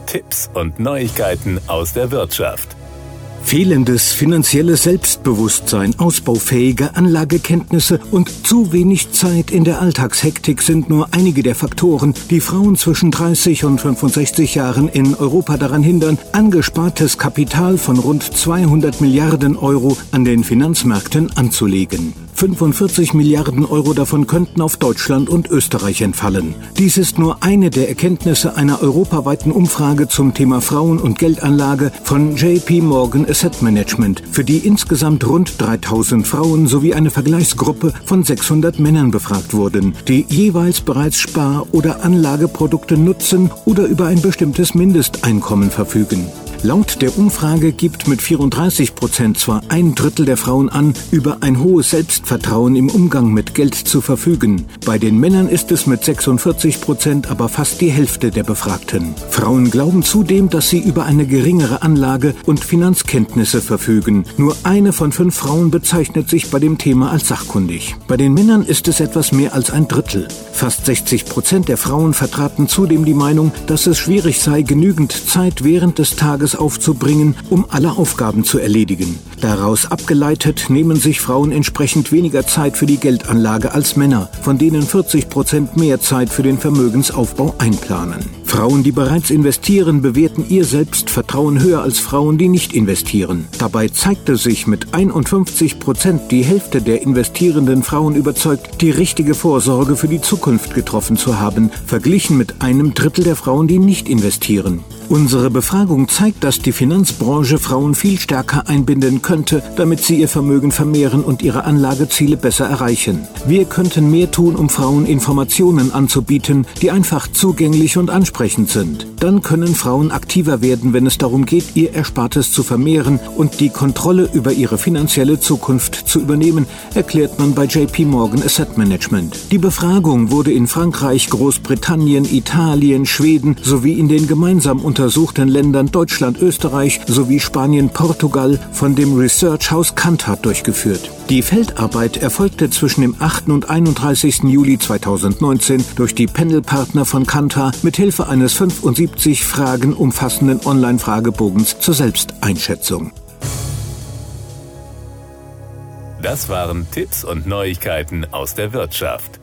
Tipps und Neuigkeiten aus der Wirtschaft. Fehlendes finanzielles Selbstbewusstsein, ausbaufähige Anlagekenntnisse und zu wenig Zeit in der Alltagshektik sind nur einige der Faktoren, die Frauen zwischen 30 und 65 Jahren in Europa daran hindern, angespartes Kapital von rund 200 Milliarden Euro an den Finanzmärkten anzulegen. 45 Milliarden Euro davon könnten auf Deutschland und Österreich entfallen. Dies ist nur eine der Erkenntnisse einer europaweiten Umfrage zum Thema Frauen- und Geldanlage von JP Morgan Asset Management, für die insgesamt rund 3000 Frauen sowie eine Vergleichsgruppe von 600 Männern befragt wurden, die jeweils bereits Spar- oder Anlageprodukte nutzen oder über ein bestimmtes Mindesteinkommen verfügen. Laut der Umfrage gibt mit 34% zwar ein Drittel der Frauen an, über ein hohes Selbstvertrauen im Umgang mit Geld zu verfügen. Bei den Männern ist es mit 46% aber fast die Hälfte der Befragten. Frauen glauben zudem, dass sie über eine geringere Anlage und Finanzkenntnisse verfügen. Nur eine von 5 Frauen bezeichnet sich bei dem Thema als sachkundig. Bei den Männern ist es etwas mehr als ein Drittel. Fast 60% der Frauen vertraten zudem die Meinung, dass es schwierig sei, genügend Zeit während des Tages aufzubringen, um alle Aufgaben zu erledigen. Daraus abgeleitet nehmen sich Frauen entsprechend weniger Zeit für die Geldanlage als Männer, von denen 40% mehr Zeit für den Vermögensaufbau einplanen. Frauen, die bereits investieren, bewerten ihr Selbstvertrauen höher als Frauen, die nicht investieren. Dabei zeigte sich mit 51% die Hälfte der investierenden Frauen überzeugt, die richtige Vorsorge für die Zukunft getroffen zu haben, verglichen mit einem Drittel der Frauen, die nicht investieren. Unsere Befragung zeigt, dass die Finanzbranche Frauen viel stärker einbinden könnte, damit sie ihr Vermögen vermehren und ihre Anlageziele besser erreichen. Wir könnten mehr tun, um Frauen Informationen anzubieten, die einfach zugänglich und ansprechend sind. Dann können Frauen aktiver werden, wenn es darum geht, ihr Erspartes zu vermehren und die Kontrolle über ihre finanzielle Zukunft zu übernehmen, erklärt man bei JP Morgan Asset Management. Die Befragung wurde in Frankreich, Großbritannien, Italien, Schweden sowie in den gemeinsam untersuchten Ländern Deutschland, Österreich sowie Spanien, Portugal von dem Research-Haus Kantar durchgeführt. Die Feldarbeit erfolgte zwischen dem 8. und 31. Juli 2019 durch die Panelpartner von Kantar mit Hilfe eines 75 Fragen umfassenden Online-Fragebogens zur Selbsteinschätzung. Das waren Tipps und Neuigkeiten aus der Wirtschaft.